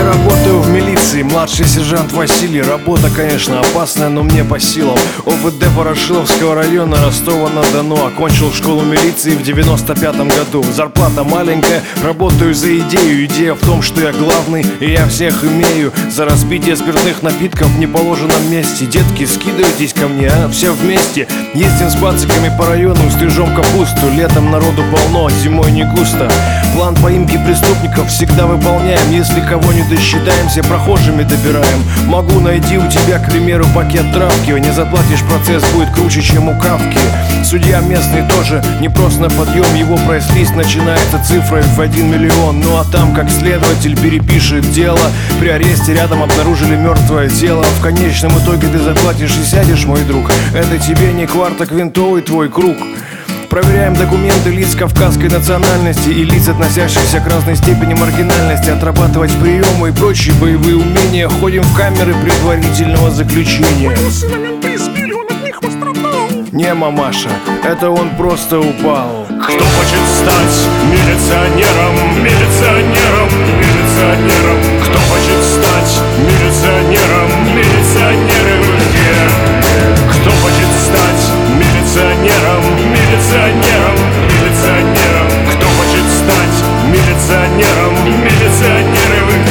работаю в милиции, младший сержант Василий. Работа, конечно, опасная, но мне по силам. ОВД Ворошиловского района, Ростова-на-Дону. Окончил школу милиции в 95-м году. Зарплата маленькая, работаю за идею. Идея в том, что я главный, и я всех имею. За распитие спиртных напитков в неположенном месте. Детки, скидывайтесь ко мне, а? Все вместе. Ездим с бациками по району, стрижем капусту. Летом народу полно, зимой не густо. План поимки преступников всегда выполняем. Если кого не досчитаемся, прохожими добираем. Могу найти у тебя, к примеру, пакет травки. Не заплатишь, процесс будет круче, чем у Кавки. Судья местный тоже не просто на подъем. Его прайс-лист начинается цифрой в 1 миллион. Ну а там, как следователь перепишет дело. При аресте рядом обнаружили мертвое тело. В конечном итоге ты заплатишь и сядешь, мой друг. Это тебе не квартоквинтовый твой круг. Проверяем документы лиц кавказской национальности и лиц, относящихся к разной степени маргинальности. Отрабатывать приемы и прочие боевые умения. Ходим в камеры предварительного заключения. Моего сына менты избили, он от них пострадал. Не, мамаша, это он просто упал. Кто хочет стать милиционером, милиционером, милиционером? Кто хочет стать милиционером, милиционеры где? Кто хочет стать милиционером, милиционером, милиционером? Кто хочет стать милиционером, милиционеры вы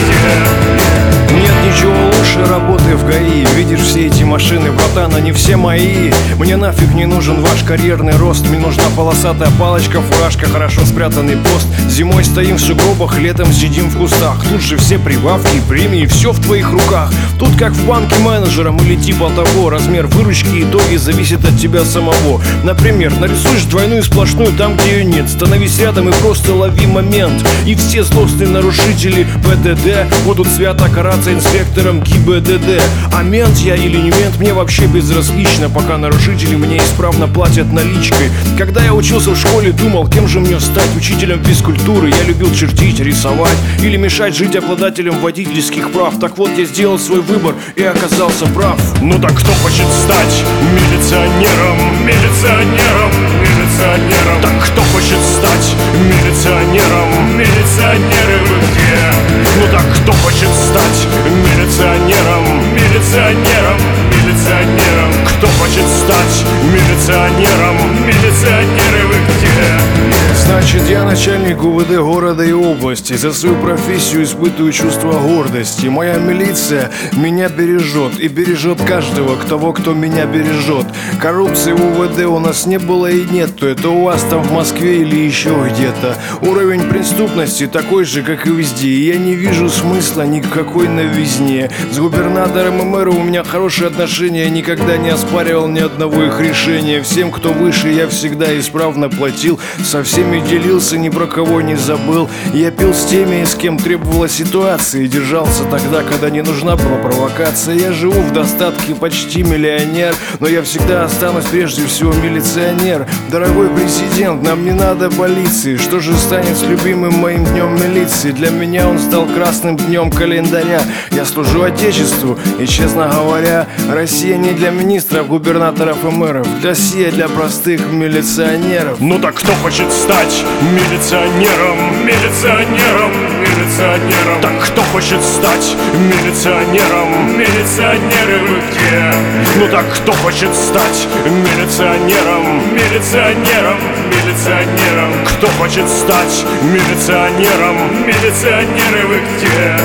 где? Нет ничего лучше работы в ГАИ. Видишь все эти машины, братан, они все мои. Мне нафиг не нужен ваш карьерный рост. Мне нужна полосатая палочка, фуражка, хорошо спрятанный пост. Зимой стоим в сугробах, летом сидим в кустах. Тут же все прибавки, премии, все в твоих руках. Тут как в банке менеджером или типа того. Размер выручки и итоги зависит от тебя самого. Например, нарисуешь двойную сплошную там, где ее нет. Становись рядом и просто лови момент. И все злостные нарушители ПДД будут свято караться инспектором ГИБДД. А мент я или не мент, мне вообще безразлично, пока нарушители мне исправно платят наличкой. Когда я учился в школе, думал, кем же мне стать? Учителем физкультуры. Я любил чертить, рисовать или мешать жить обладателем водительских прав. Так вот, я сделал свой выбор и оказался прав. Ну так кто хочет стать милиционером, милиционером, милиционером? Так кто хочет стать милиционером, милиционеры вы где? Ну так кто хочет стать милиционером, милиционером, милиционером? Кто хочет стать милиционером, милиционеры вы где? Значит, я начальник УВД города и области. За свою профессию испытываю чувство гордости. Моя милиция меня бережет и бережет каждого, кто меня бережет. Коррупции в УВД у нас не было и нет. То это у вас там в Москве или еще где-то. Уровень преступности такой же, как и везде. И я не вижу смысла ни в какой новизне. С губернатором и мэром у меня хорошие отношения. Я никогда не оспаривал ни одного их решения. Всем, кто выше, я всегда исправно платил. Со всеми делился, ни про кого не забыл. Я пил с теми, с кем требовала ситуация. И держался тогда, когда не нужна была провокация. Я живу в достатке, почти миллионер. Но я всегда останусь прежде всего милиционер. Дорогой президент, нам не надо полиции. Что же станет с любимым моим днем милиции? Для меня он стал красным днем календаря. Я служу отечеству и, честно говоря, Россия не для министров, губернаторов и мэров. Россия для простых милиционеров. Ну так кто хочет стать милиционером, милиционером, милиционером? Так кто хочет стать милиционером, милиционеры вы где? Ну так кто хочет стать милиционером, милиционером, милиционером? Кто хочет стать милиционером, милиционеры вы где?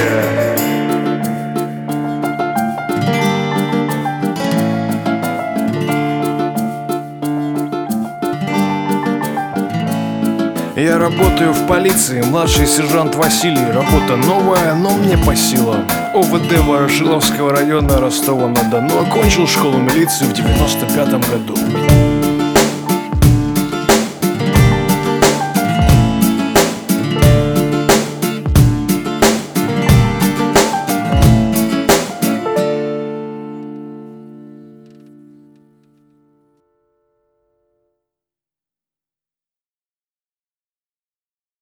Я работаю в полиции, младший сержант Василий. Работа новая, но мне по силам. ОВД Ворошиловского района, Ростова-на-Дону. Окончил школу милиции в 95-м году.